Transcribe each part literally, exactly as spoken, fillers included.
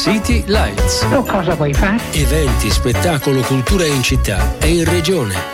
City Lights. Tu cosa vuoi fare? Eventi, spettacolo, cultura in città e in regione.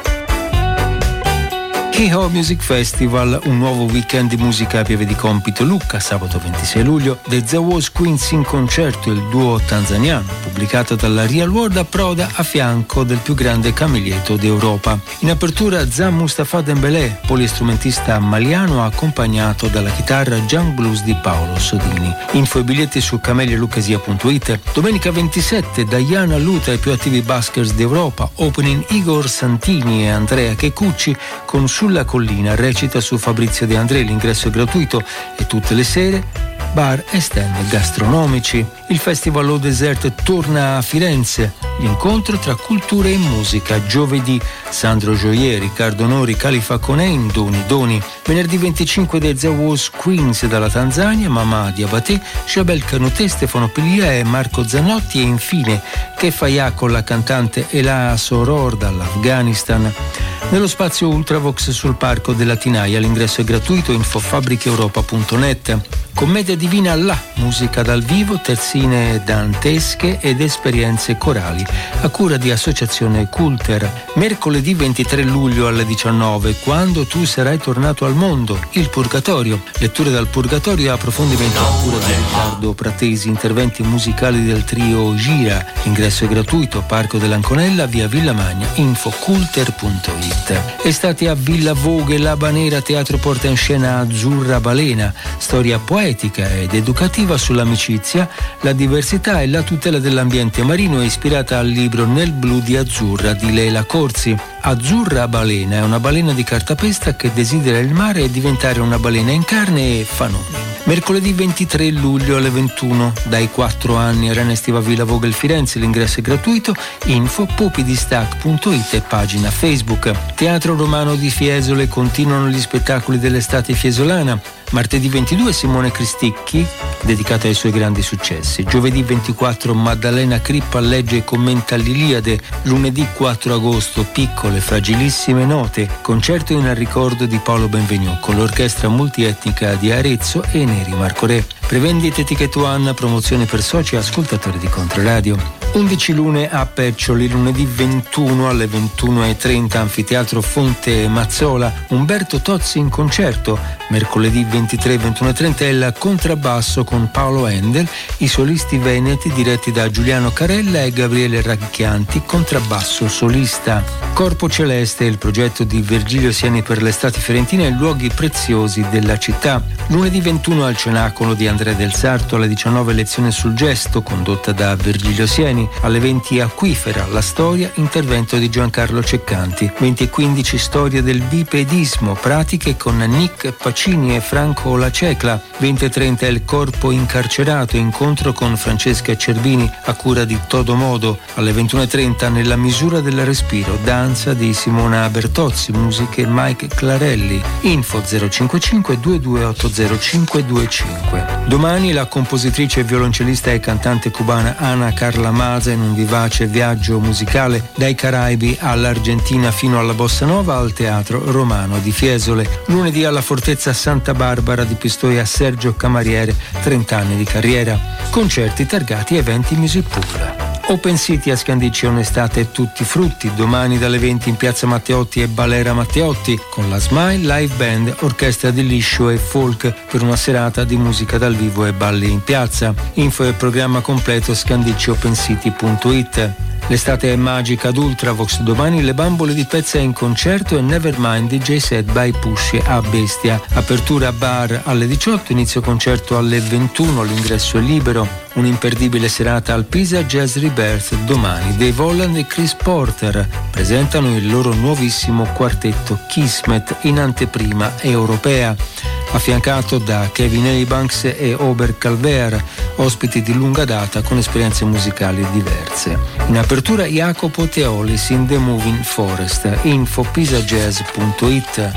Kehoe Music Festival, un nuovo weekend di musica a Pieve di Compito Lucca, sabato ventisei luglio. The Zawaz Queens in concerto, il duo tanzaniano, pubblicato dalla Real World, approda a fianco del più grande camelietto d'Europa. In apertura Zan Mustafa Dembélé, polistrumentista maliano accompagnato dalla chitarra Junk Blues di Paolo Sodini. Info e biglietti su camelia luccasia punto it. Domenica ventisette Diana Luta, i più attivi buskers d'Europa, opening Igor Santini e Andrea Checucci con Sulla Collina, recita su Fabrizio De André. L'ingresso è gratuito e tutte le sere bar e stand gastronomici. Il Festival Au Desert torna a Firenze, l'incontro tra cultura e musica. Giovedì Sandro Gioier, Riccardo Nori, Khalifa Konein, Doni Doni. Venerdì venticinque The Zawaz Queens dalla Tanzania, Mamà Diabaté, Jabel Canouté, Stefano Pilia e Marco Zanotti, e infine Kefaya con la cantante Ela Soror dall'Afghanistan. Nello spazio Ultravox sul Parco della Tinaia, l'ingresso è gratuito. Info fabbricheeuropa punto net. Commedia divina là, musica dal vivo, terzine dantesche ed esperienze corali, a cura di Associazione Culter. Mercoledì ventitré luglio alle diciannove, Quando tu sarai tornato al mondo, il Purgatorio. Letture dal Purgatorio e approfondimento a cura di Riccardo Pratesi, interventi musicali del trio Gira. Ingresso è gratuito, Parco dell'Anconella, via Villamagna. Info culter punto it. Estate a Villa Vogue, Labanera, Teatro Porta in Scena Azzurra Balena, storia poetica ed educativa sull'amicizia, la diversità e la tutela dell'ambiente marino, è ispirata al libro Nel blu di Azzurra di Leila Corsi. Azzurra Balena è una balena di cartapesta che desidera il mare e diventare una balena in carne e fanoni. Mercoledì ventitré luglio alle ventuno, dai quattro anni, Arena Estiva Villa Vogel Firenze, l'ingresso è gratuito. Info popidistac punto it e pagina Facebook. Teatro Romano di Fiesole, continuano gli spettacoli dell'estate fiesolana. Martedì ventidue Simone Cristicchi, dedicato ai suoi grandi successi. Giovedì ventiquattro Maddalena Crippa legge e commenta l'Iliade. Lunedì quattro agosto Piccole fragilissime note, concerto in ricordo di Paolo Benvenu con l'orchestra multietnica di Arezzo e Neri Marco Re. Prevendite Ticket One, promozione per soci e ascoltatori di Controradio. undici lune a Peccioli, lunedì ventuno alle ventuno e trenta, Anfiteatro Fonte Mazzola, Umberto Tozzi in concerto. Mercoledì ventitré ventuno e trenta il contrabbasso con Paolo Endel, i solisti veneti diretti da Giuliano Carella e Gabriele Racchianti, contrabbasso solista. Corpo Celeste, il progetto di Virgilio Sieni per l'estate fiorentina e luoghi preziosi della città. Lunedì ventuno al Cenacolo di Andrea del Sarto, alle diciannove lezione sul gesto condotta da Virgilio Sieni. Alle venti Acquifera, la storia, intervento di Giancarlo Ceccanti. venti e quindici Storia del bipedismo, pratiche con Nick Pacini e Franco Lacecla. venti e trenta Il corpo incarcerato, incontro con Francesca Cerbini a cura di Todo Modo. Alle ventuno e trenta Nella misura del respiro, danza di Simona Bertozzi, musiche Mike Clarelli. Info zero cinquantacinque due due otto zero cinque due cinque. Domani la compositrice, violoncellista e cantante cubana Ana Carla Maza in un vivace viaggio musicale dai Caraibi all'Argentina fino alla Bossa Nova al Teatro Romano di Fiesole. Lunedì alla Fortezza Santa Barbara di Pistoia Sergio Camariere, trenta anni di carriera. Concerti targati Eventi Music Pool. Open City a Scandicci, un'estate e tutti frutti. Domani dalle venti in piazza Matteotti e Balera Matteotti con la Smile Live Band, orchestra di liscio e folk per una serata di musica dal vivo e balli in piazza. Info e programma completo scandicci open city punto it. L'estate è magica ad Ultravox, domani le bambole di Pezza in concerto e Nevermind D J set by Push a Bestia. Apertura bar alle diciotto, inizio concerto alle ventuno, l'ingresso è libero. Un'imperdibile serata al Pisa Jazz Rebirth domani. Dave Holland e Chris Porter presentano il loro nuovissimo quartetto Kismet in anteprima europea, affiancato da Kevin Eubanks e Ober Calver, ospiti di lunga data con esperienze musicali diverse. In apertura Jacopo Teolis in The Moving Forest. Info pisajazz punto it.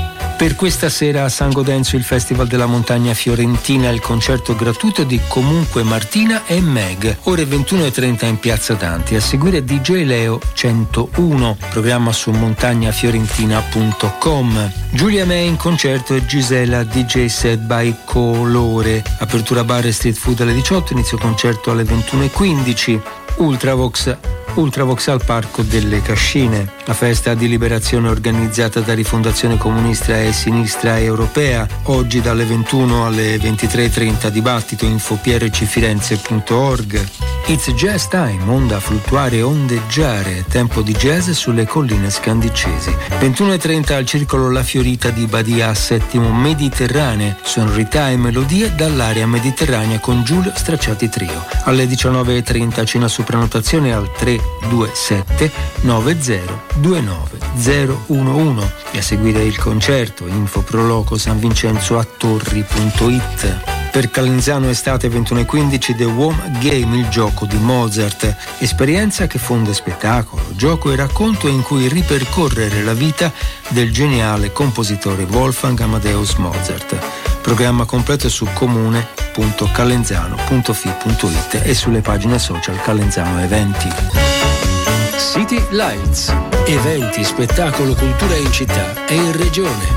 Per questa sera a San Gaudenzio il Festival della Montagna Fiorentina, il concerto gratuito di Comunque Martina e Meg, ore ventuno e trenta in Piazza Danti, a seguire D J Leo centouno, programma su montagnafiorentina punto com. Giulia May in concerto e Gisela D J set by Colore, apertura bar e street food alle diciotto, inizio concerto alle ventuno e quindici. Ultravox Ultravox al Parco delle Cascine, la festa di liberazione organizzata da Rifondazione Comunista e Sinistra Europea, oggi dalle ventuno alle ventitré e trenta, dibattito, info p r c firenze punto org. It's Jazz Time, onda fluttuare e ondeggiare, tempo di jazz sulle colline scandicesi. ventuno e trenta al Circolo La Fiorita di Badia Settimo Mediterranee, sonorità e melodie dall'area mediterranea con Giulio Stracciati Trio. Alle diciannove e trenta cena su prenotazione al tre due sette nove zero due nove zero uno uno e a seguire il concerto info proloco sanvincenzo a torri punto it. Per Calenzano estate ventuno e quindici The Home Game, il gioco di Mozart, esperienza che fonde spettacolo, gioco e racconto in cui ripercorrere la vita del geniale compositore Wolfgang Amadeus Mozart. Programma completo su comune punto calenzano punto f i punto it e sulle pagine social Calenzano Eventi. City Lights, eventi, spettacolo, cultura in città e in regione.